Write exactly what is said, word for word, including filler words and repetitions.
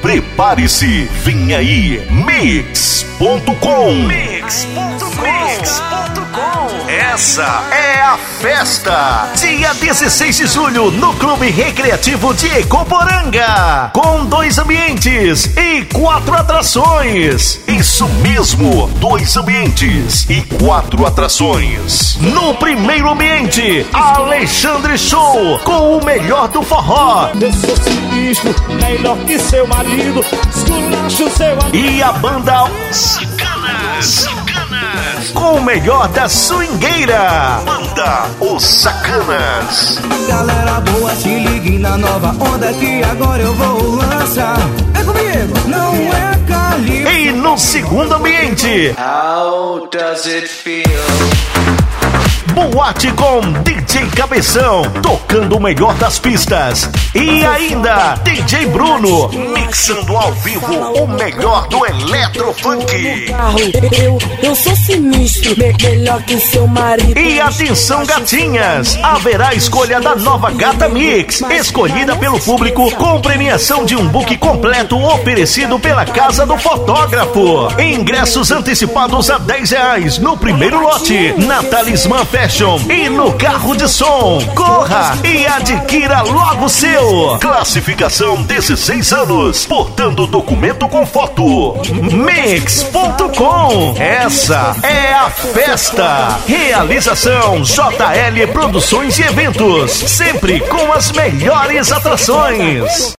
Prepare-se, vem aí, mix ponto com. mix ponto com. Essa é a festa. Dia dezesseis de julho no Clube Recreativo de Ecoporanga, com dois ambientes e quatro atrações. Isso mesmo, dois ambientes e quatro atrações. No primeiro ambiente, Alexandre Show, com o melhor do forró. Eu sou sinistro, melhor que seu marido, esculacho seu amigo. E a banda Sacanas, Sacanas, com o melhor da swingueira. Banda Os Sacanas. Galera boa, se ligue na nova onda que agora eu vou lançar. É comigo, não é Cali. E no segundo ambiente, How does it feel? boate com D J Cabeção, tocando o melhor das pistas. E ainda D J Bruno, mixando ao vivo o melhor do eletrofunk. Eu, eu sou sinistro, me, melhor que seu marido. E atenção, gatinhas, haverá a escolha da nova Gata Mix, escolhida pelo público, com premiação de um book completo oferecido pela Casa do Fotógrafo. Ingressos antecipados a dez reais no primeiro lote, na Talismã Fashion e no Carro de Som. Corra e adquira logo o seu. Classificação dezesseis anos, portando documento com foto. mix ponto com. Essa é a festa. Realização J L Produções e Eventos, sempre com as melhores atrações.